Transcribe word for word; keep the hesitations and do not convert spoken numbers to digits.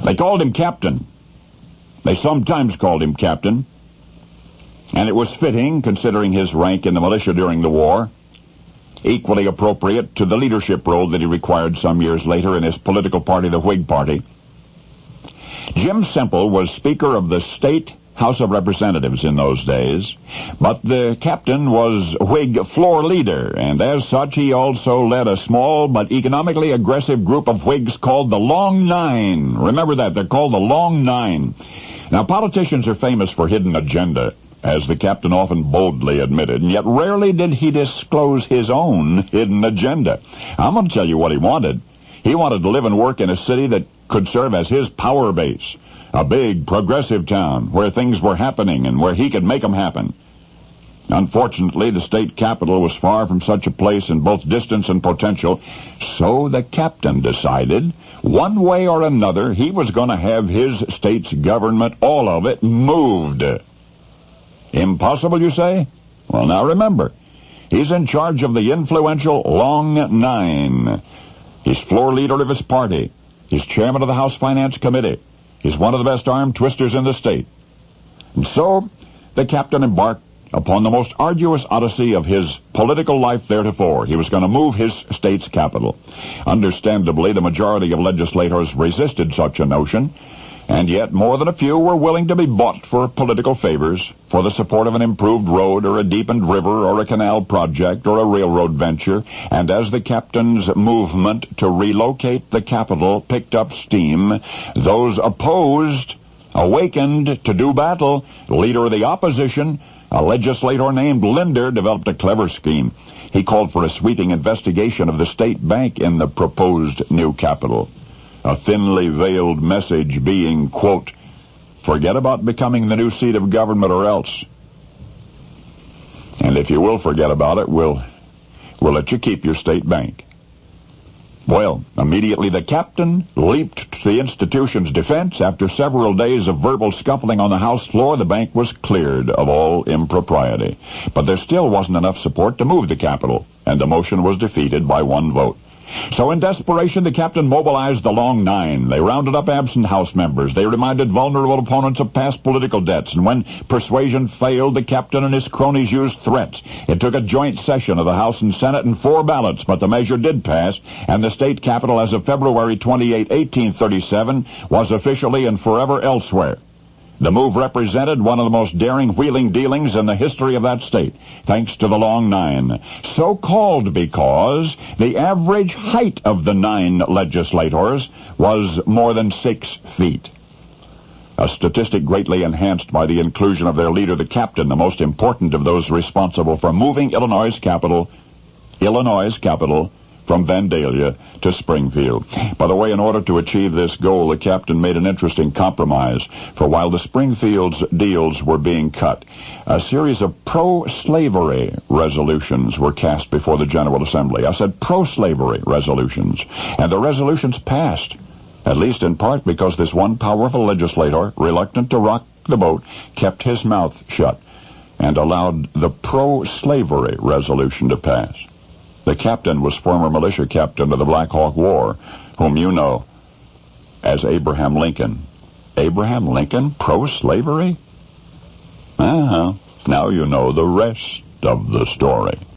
They called him captain. They sometimes called him captain, and it was fitting considering his rank in the militia during the war, equally appropriate to the leadership role that he required some years later in his political party, the Whig Party. Jim Semple was Speaker of the State House of Representatives in those days, but the captain was Whig floor leader, and as such he also led a small but economically aggressive group of Whigs called the Long Nine. Remember that, they're called the Long Nine. Now, politicians are famous for hidden agenda, as the captain often boldly admitted, and yet rarely did he disclose his own hidden agenda. I'm going to tell you what he wanted. He wanted to live and work in a city that could serve as his power base, a big, progressive town where things were happening and where he could make them happen. Unfortunately, the state capital was far from such a place in both distance and potential, so the captain decided, one way or another, he was going to have his state's government, all of it, moved. Impossible, you say? Well, now remember, he's in charge of the influential Long Nine. He's floor leader of his party. He's chairman of the House Finance Committee. He's one of the best arm twisters in the state. And so, the captain embarked upon the most arduous odyssey of his political life theretofore. He was going to move his state's capital. Understandably, the majority of legislators resisted such a notion, and yet more than a few were willing to be bought for political favors, for the support of an improved road or a deepened river or a canal project or a railroad venture. And as the captain's movement to relocate the capital picked up steam, those opposed awakened to do battle. Leader of the opposition, a legislator named Linder, developed a clever scheme. He called for a sweeping investigation of the state bank in the proposed new capital. A thinly veiled message being, quote, forget about becoming the new seat of government or else. And if you will forget about it, we'll, we'll let you keep your state bank. Well, immediately the captain leaped to the institution's defense. After several days of verbal scuffling on the House floor, the bank was cleared of all impropriety. But there still wasn't enough support to move the capital, and the motion was defeated by one vote. So in desperation, the captain mobilized the Long Nine. They rounded up absent House members. They reminded vulnerable opponents of past political debts. And when persuasion failed, the captain and his cronies used threats. It took a joint session of the House and Senate and four ballots, but the measure did pass, and the state capital as of February twenty-eighth, eighteen thirty-seven, was officially and forever elsewhere. The move represented one of the most daring wheeling dealings in the history of that state, thanks to the Long Nine. So called because the average height of the nine legislators was more than six feet. A statistic greatly enhanced by the inclusion of their leader, the captain, the most important of those responsible for moving Illinois' capital, Illinois' capital, from Vandalia to Springfield. By the way, in order to achieve this goal, the captain made an interesting compromise. For while the Springfield's deals were being cut, a series of pro-slavery resolutions were cast before the General Assembly. I said pro-slavery resolutions. And the resolutions passed, at least in part because this one powerful legislator, reluctant to rock the boat, kept his mouth shut and allowed the pro-slavery resolution to pass. The captain was former militia captain of the Black Hawk War, whom you know as Abraham Lincoln. Abraham Lincoln, pro-slavery? Uh-huh. Now you know the rest of the story.